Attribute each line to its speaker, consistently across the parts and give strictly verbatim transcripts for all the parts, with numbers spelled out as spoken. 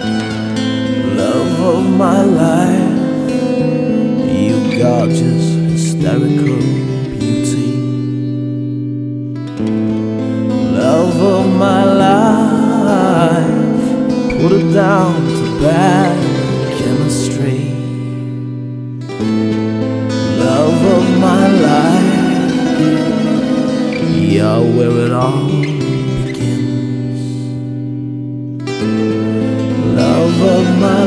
Speaker 1: Love of my life, you gorgeous, hysterical beauty. Love of my life, put it down to bad chemistry. Love of my life, you're where it all begins. Love of my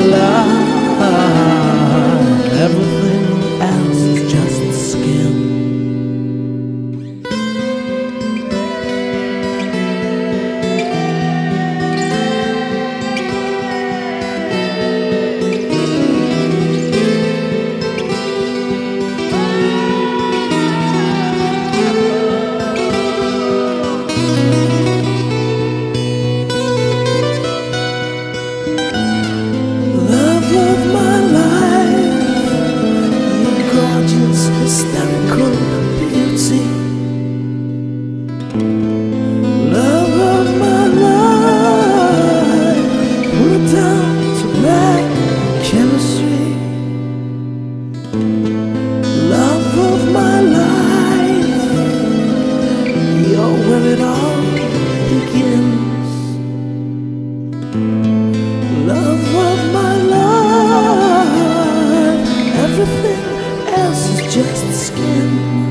Speaker 1: life, everything else is just skin. Hysterical beauty. Love of my life, put it down to black chemistry. Love of my life, you're where it all begins. Love of my life, everything else is just skin.